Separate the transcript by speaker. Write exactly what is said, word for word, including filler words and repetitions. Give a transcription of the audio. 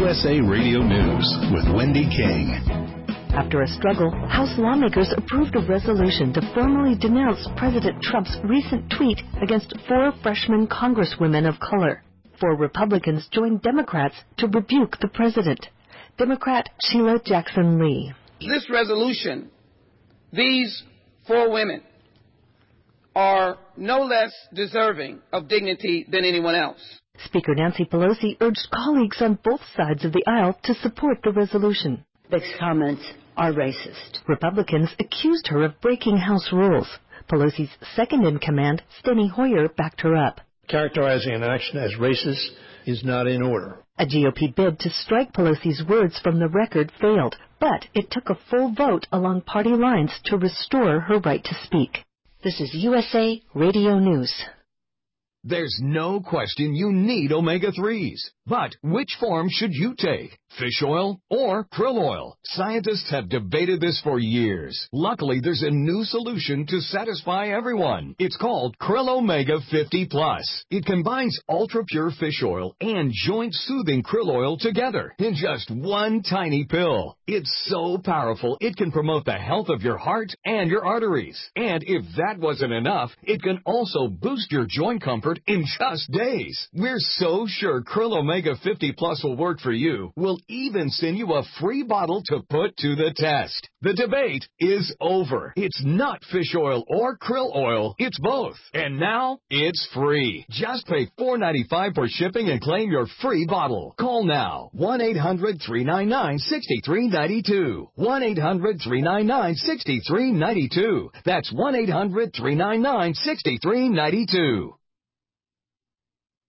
Speaker 1: S A Radio News with Wendy King.
Speaker 2: After a struggle, House lawmakers approved a resolution to formally denounce President Trump's recent tweet against four freshman congresswomen of color. Four Republicans joined Democrats to rebuke the president. Democrat Sheila Jackson Lee.
Speaker 3: This resolution, these four women are no less deserving of dignity than anyone else.
Speaker 2: Speaker Nancy Pelosi urged colleagues on both sides of the aisle to support the resolution.
Speaker 4: These comments are racist.
Speaker 2: Republicans accused her of breaking House rules. Pelosi's second-in-command, Steny Hoyer, backed her up.
Speaker 5: Characterizing an action as racist is not in order.
Speaker 2: A G O P bid to strike Pelosi's words from the record failed, but it took a full vote along party lines to restore her right to speak. This is U S A Radio News.
Speaker 6: There's no question you need omega threes. But which form should you take? Fish oil or krill oil? Scientists have debated this for years. Luckily, there's a new solution to satisfy everyone. It's called Krill Omega fifty plus. It combines ultra-pure fish oil and joint-soothing krill oil together in just one tiny pill. It's so powerful, it can promote the health of your heart and your arteries. And if that wasn't enough, it can also boost your joint comfort in just days. We're so sure Krill Omega fifty plus will work for you. We'll even send you a free bottle to put to the test. The debate is over. It's not fish oil or krill oil. It's both. And now it's free. Just pay four dollars and ninety-five cents for shipping and claim your free bottle. Call now. one eight hundred three nine nine six three nine two. one eight hundred three nine nine six three nine two. That's one eight hundred three nine nine six three nine two.